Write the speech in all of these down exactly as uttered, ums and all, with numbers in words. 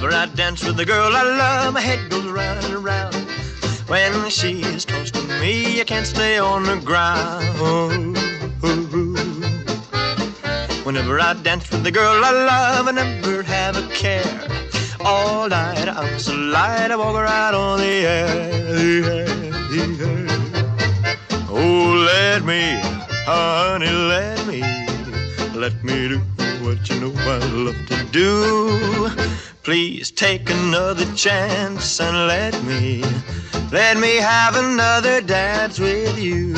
Whenever I dance with the girl I love, my head goes round and round. When she's close to me, I can't stay on the ground. Whenever I dance with the girl I love, I never have a care. All night I'm so light, I walk right on the air, the air, the air. Oh, let me, honey, let me, let me do what you know I love to do. Please take another chance and let me, let me have another dance with you.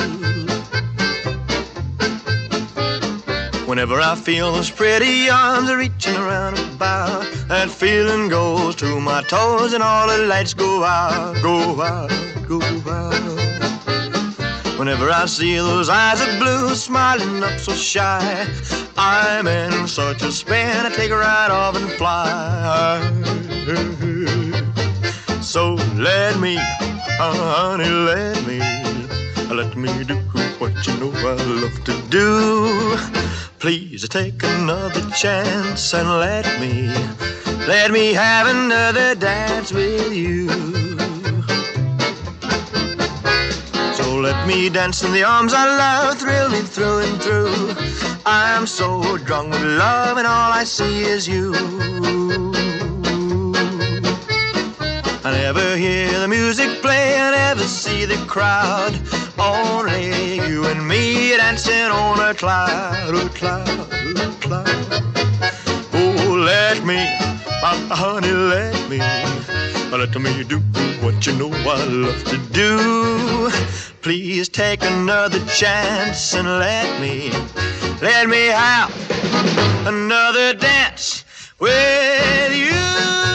Whenever I feel those pretty arms reaching around about, that feeling goes to my toes and all the lights go out, go out, go out. Whenever I see those eyes of blue smiling up so shy, I'm in such a spin, I take a ride off and fly. So let me, honey, let me, let me do what you know I love to do. Please take another chance and let me, let me have another dance with you. So let me dance in the arms I love, thrill me through and through. I'm so drunk with love and all I see is you. I never hear the music play, I never see the crowd. Only you and me dancing on a cloud, a cloud, a cloud. Oh, let me, my honey, let me, let me do what you know I love to do. Please take another chance and let me, let me have another dance with you.